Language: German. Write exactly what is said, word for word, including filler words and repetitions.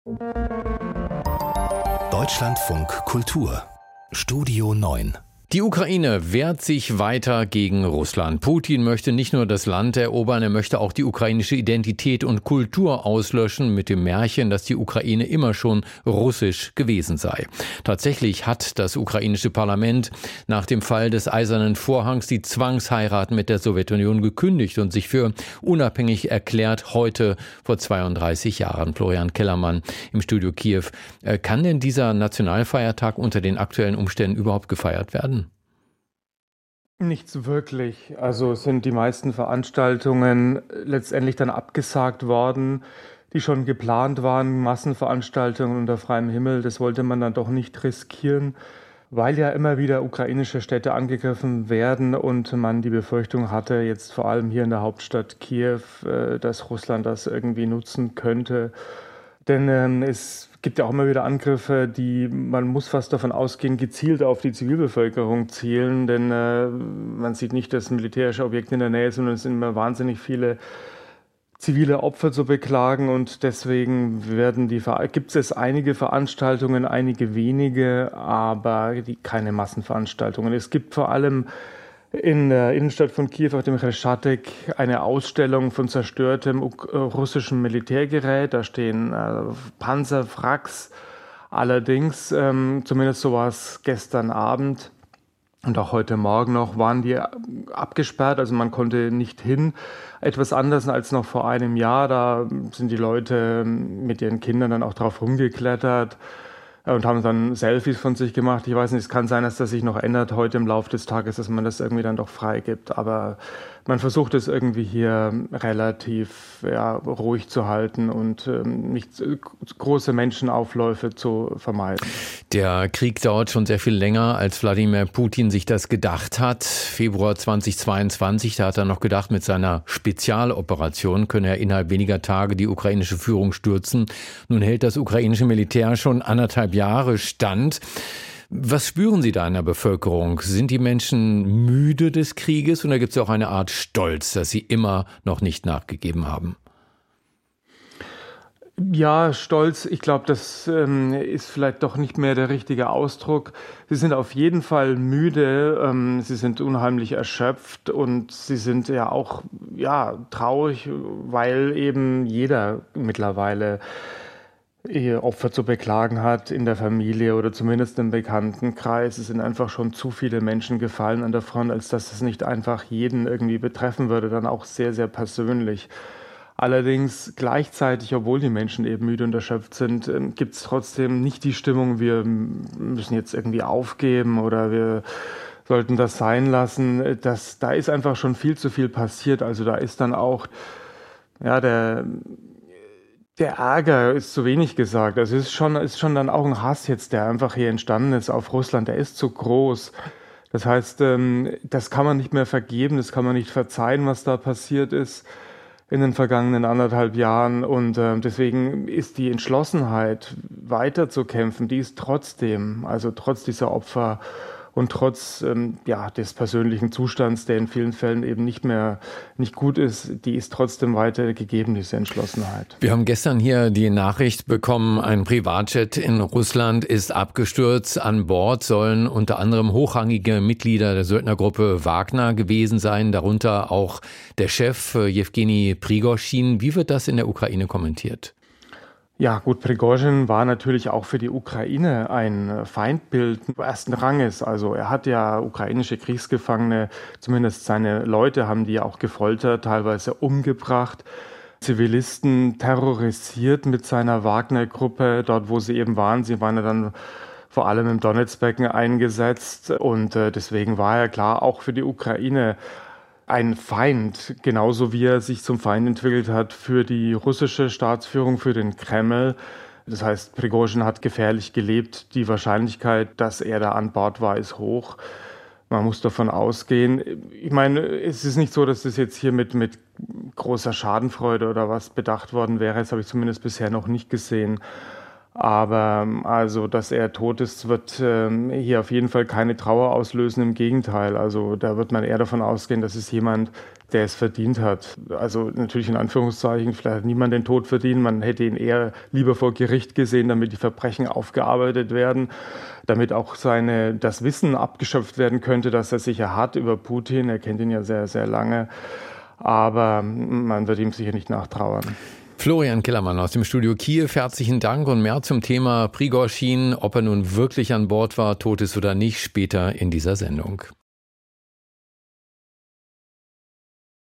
Deutschlandfunk Kultur Studio neun. Die Ukraine wehrt sich weiter gegen Russland. Putin möchte nicht nur das Land erobern, er möchte auch die ukrainische Identität und Kultur auslöschen mit dem Märchen, dass die Ukraine immer schon russisch gewesen sei. Tatsächlich hat das ukrainische Parlament nach dem Fall des Eisernen Vorhangs die Zwangsheirat mit der Sowjetunion gekündigt und sich für unabhängig erklärt, heute vor zweiunddreißig Jahren. Florian Kellermann im Studio Kiew. Kann denn dieser Nationalfeiertag unter den aktuellen Umständen überhaupt gefeiert werden? Nichts wirklich. Also sind die meisten Veranstaltungen letztendlich dann abgesagt worden, die schon geplant waren, Massenveranstaltungen unter freiem Himmel. Das wollte man dann doch nicht riskieren, weil ja immer wieder ukrainische Städte angegriffen werden und man die Befürchtung hatte, jetzt vor allem hier in der Hauptstadt Kiew, dass Russland das irgendwie nutzen könnte. Denn ähm, es gibt ja auch immer wieder Angriffe, die, man muss fast davon ausgehen, gezielt auf die Zivilbevölkerung zielen. Denn äh, man sieht nicht, dass militärische Objekte in der Nähe sind, sondern es sind immer wahnsinnig viele zivile Opfer zu beklagen. Und deswegen werden die, gibt es einige Veranstaltungen, einige wenige, aber die, keine Massenveranstaltungen. Es gibt vor allem in der Innenstadt von Kiew auf dem Chreshchatyk eine Ausstellung von zerstörtem russischen Militärgerät. Da stehen äh, Panzer, Wracks. Allerdings, ähm, zumindest so war es gestern Abend und auch heute Morgen noch, waren die abgesperrt. Also man konnte nicht hin. Etwas anders als noch vor einem Jahr. Da sind die Leute mit ihren Kindern dann auch drauf rumgeklettert und haben dann Selfies von sich gemacht. Ich weiß nicht, es kann sein, dass das sich noch ändert heute im Laufe des Tages, dass man das irgendwie dann doch freigibt. Aber man versucht es irgendwie hier relativ ja, ruhig zu halten und ähm, nicht große Menschenaufläufe zu vermeiden. Der Krieg dauert schon sehr viel länger, als Wladimir Putin sich das gedacht hat. Februar zweitausendzweiundzwanzig, da hat er noch gedacht, mit seiner Spezialoperation könne er innerhalb weniger Tage die ukrainische Führung stürzen. Nun hält das ukrainische Militär schon anderthalb Jahre stand. Was spüren Sie da in der Bevölkerung? Sind die Menschen müde des Krieges oder gibt es auch eine Art Stolz, dass sie immer noch nicht nachgegeben haben? Ja, Stolz, ich glaube, das ähm, ist vielleicht doch nicht mehr der richtige Ausdruck. Sie sind auf jeden Fall müde, ähm, sie sind unheimlich erschöpft und sie sind ja auch ja, traurig, weil eben jeder mittlerweile Opfer zu beklagen hat in der Familie oder zumindest im Bekanntenkreis. Es sind einfach schon zu viele Menschen gefallen an der Front, als dass es nicht einfach jeden irgendwie betreffen würde, dann auch sehr, sehr persönlich. Allerdings gleichzeitig, obwohl die Menschen eben müde und erschöpft sind, gibt es trotzdem nicht die Stimmung, wir müssen jetzt irgendwie aufgeben oder wir sollten das sein lassen. Das, da ist einfach schon viel zu viel passiert. Also da ist dann auch ja, der... Der Ärger ist zu wenig gesagt. Also es ist schon, ist schon dann auch ein Hass jetzt, der einfach hier entstanden ist auf Russland. Der ist zu groß. Das heißt, das kann man nicht mehr vergeben, das kann man nicht verzeihen, was da passiert ist in den vergangenen anderthalb Jahren. Und deswegen ist die Entschlossenheit, weiterzukämpfen, die ist trotzdem, also trotz dieser Opfer und trotz ähm, ja, des persönlichen Zustands, der in vielen Fällen eben nicht mehr nicht gut ist, die ist trotzdem weiter gegeben, diese Entschlossenheit. Wir haben gestern hier die Nachricht bekommen, ein Privatjet in Russland ist abgestürzt. An Bord sollen unter anderem hochrangige Mitglieder der Söldnergruppe Wagner gewesen sein, darunter auch der Chef Jewgeni Prigoschin. Wie wird das in der Ukraine kommentiert? Ja, gut, Prigozhin war natürlich auch für die Ukraine ein Feindbild ersten Ranges. Also er hat ja ukrainische Kriegsgefangene, zumindest seine Leute haben die ja auch gefoltert, teilweise umgebracht, Zivilisten terrorisiert mit seiner Wagner-Gruppe, dort wo sie eben waren. Sie waren ja dann vor allem im Donetsbecken eingesetzt und äh, deswegen war er klar auch für die Ukraine ein Feind, genauso wie er sich zum Feind entwickelt hat für die russische Staatsführung, für den Kreml. Das heißt, Prigozhin hat gefährlich gelebt. Die Wahrscheinlichkeit, dass er da an Bord war, ist hoch. Man muss davon ausgehen. Ich meine, es ist nicht so, dass das jetzt hier mit, mit großer Schadenfreude oder was bedacht worden wäre. Das habe ich zumindest bisher noch nicht gesehen. Aber also, dass er tot ist, wird ähm, hier auf jeden Fall keine Trauer auslösen. Im Gegenteil, also da wird man eher davon ausgehen, dass es jemand, der es verdient hat. Also natürlich in Anführungszeichen, vielleicht hat niemand den Tod verdient. Man hätte ihn eher lieber vor Gericht gesehen, damit die Verbrechen aufgearbeitet werden, damit auch seine, das Wissen abgeschöpft werden könnte, dass er sicher hat über Putin. Er kennt ihn ja sehr, sehr lange. Aber man wird ihm sicher nicht nachtrauern. Florian Killermann aus dem Studio Kiew, herzlichen Dank und mehr zum Thema Prigoschin, ob er nun wirklich an Bord war, tot ist oder nicht, später in dieser Sendung.